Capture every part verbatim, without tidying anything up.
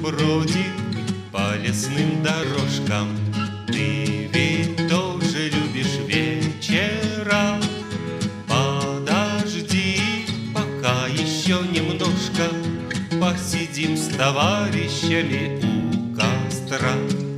бродит по лесным дорожкам. Ты ведь тоже любишь вечера. Подожди, пока еще немножко посидим с товарищами у костра.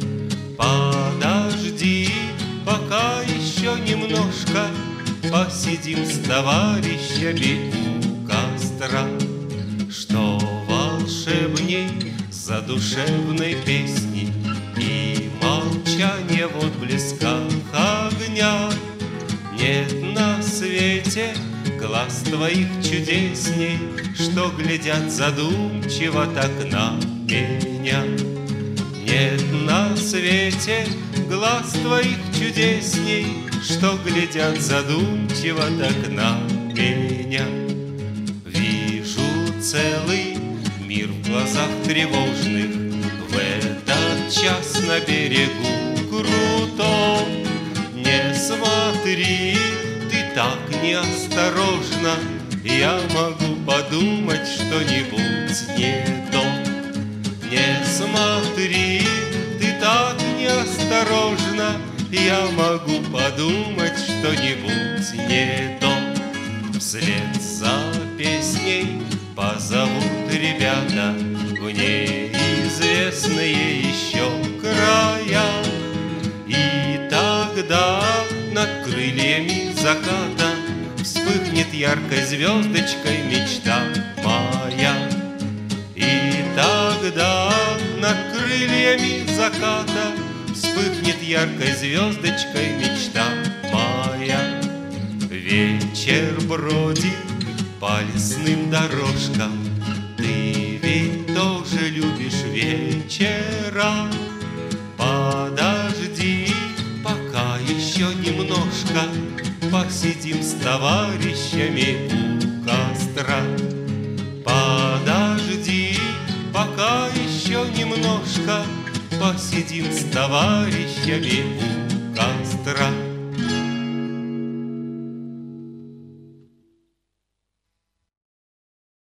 Подожди, пока еще немножко посидим с товарищами у костра. Что волшебней задушевной песни и молчание в отблесках огня. Нет на свете глаз твоих чудесней, что глядят задумчиво так на меня. Нет на свете глаз твоих чудесней, что глядят задумчиво так на меня. Вижу целый мир в глазах тревожных в этот час на берегу крутом. Не смотри, ты так неосторожно, я могу подумать что-нибудь не то. Не смотри, ты так неосторожно, я могу подумать что-нибудь не то. Вслед за песней позовут ребята в неизвестные еще края. И тогда над крыльями заката вспыхнет яркой звездочкой мечта моя. И тогда над крыльями заката вспыхнет яркой звездочкой мечта моя. Вечер бродит по лесным дорожкам. Ты ведь тоже любишь вечера. Подожди, пока еще немножко посидим с товарищами у костра. Подожди, пока еще немножко посидим с товарищами у костра.